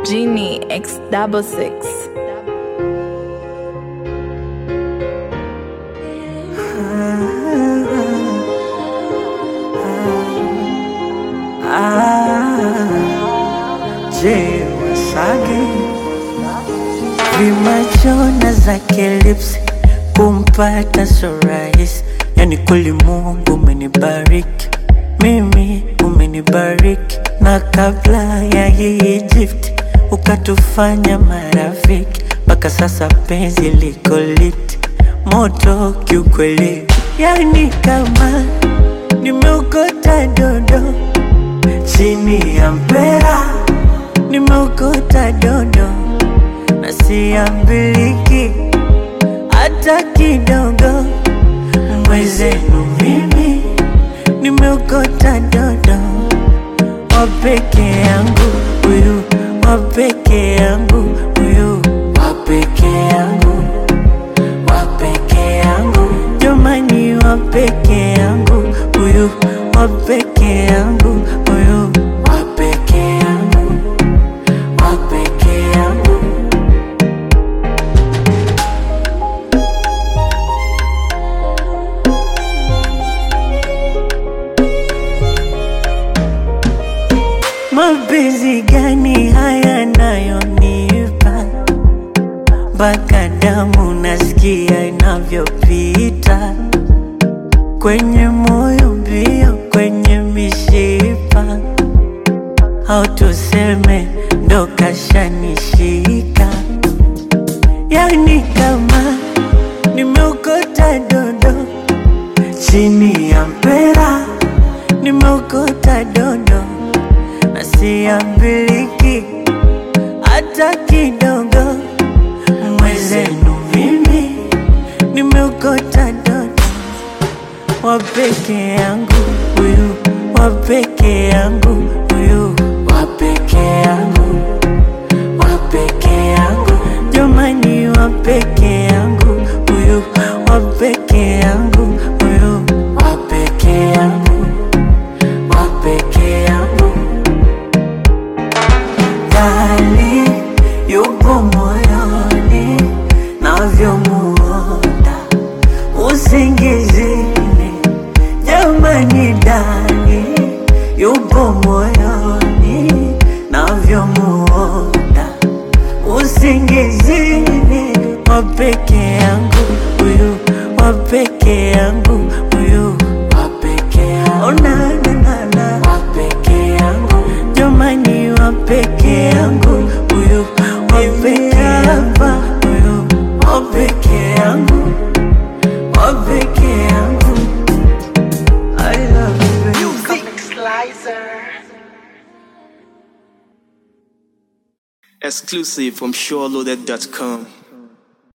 Genie X66. Je, Wasage vimachona zake lips kumpata so rahisi, yani kweli Mungu umenibariki mimi, umenibariki na kabla ya hii gift ukatufanya marafiki, mpaka sasa penzi liko lit moto kiukweli, yani kama nimeokota dodo chini ya mpera, nimeokota dodo na siambiliki hata kidogo. Mwezenu mimi nimeokota dodo wa peke yangu huyu, wa peke yangu huyu, wa peke yangu, wa peke yangu, jamani, wa peke yangu huyu, wa peke yangu huyu, wa peke yangu, wa peke yangu. Mapenzi gani haya nayonipa, mpaka damu nasikia inavyopita kwenye moyo mbio, kwenye mishipa, au tuseme ndo kashanishika, yani kama nimeokota dodo chini ya mpera, nimeokota dodo na siambiliki hata kidogo. Mwezenu mimi nimeokota dodo wa peke yangu huyu, wa peke yangu huyu, wa peke yangu, wa peke yangu, jamani, wa peke yangu huyu, wa peke yangu huyu, wa peke yangu, wa peke yangu. Dali yupo moyoni navyomuota usingizini, jamani, Dali yupo moyoni navyomuota usingizini, wa peke yangu huyu, wa peke yangu huyu, wa peke yangu, oh, na na na na, wa peke yangu, jamani, wa peke yangu huyu, wa peke yangu huyu, wa peke yangu, wa peke yangu. I love you, baby. Exclusive from SureLoaded.com.